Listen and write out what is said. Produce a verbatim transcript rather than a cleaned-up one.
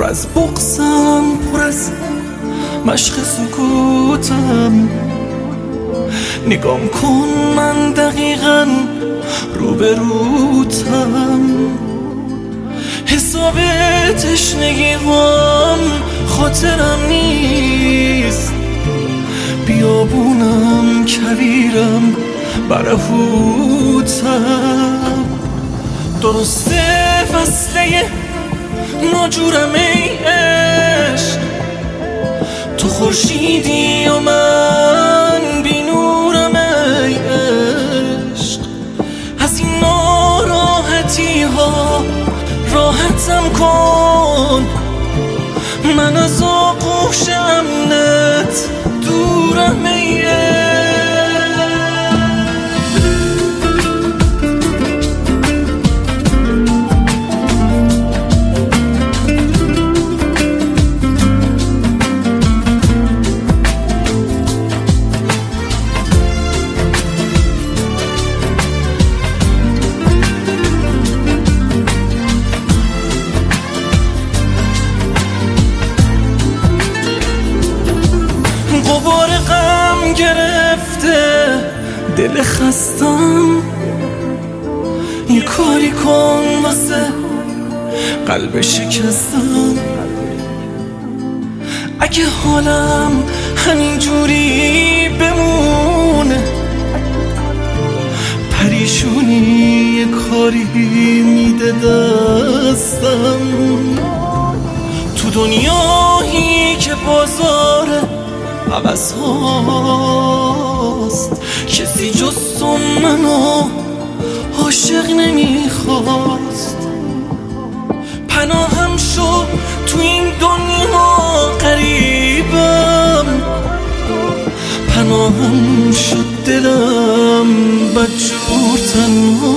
از بغضم، پر از مشق سکوتم. نگام کن من دقیقاً روبروتم. حساب تشنگی‌هام خاطرم نیست. بیابونم کویرم برهوتم. درسته فصله ناجورم ای عشق، تو خورشیدی و من بی نورم ای عشق. از این ناراحتی ها راحتم کن، من از آغوش امنت دورم ای عشق. غبار غم گرفته دل خستم، یه کاری کن واسه قلب شکستم. اگه حالم همینجوری بمونه، پریشونی یه کاری میده دستم. تو دنیایی که بازاره عوض هاست، کسی جز تو منو عاشق نمیخواست. پناهم شد تو این دنیا غریبم، پناهم شد دلم بدجور تنها.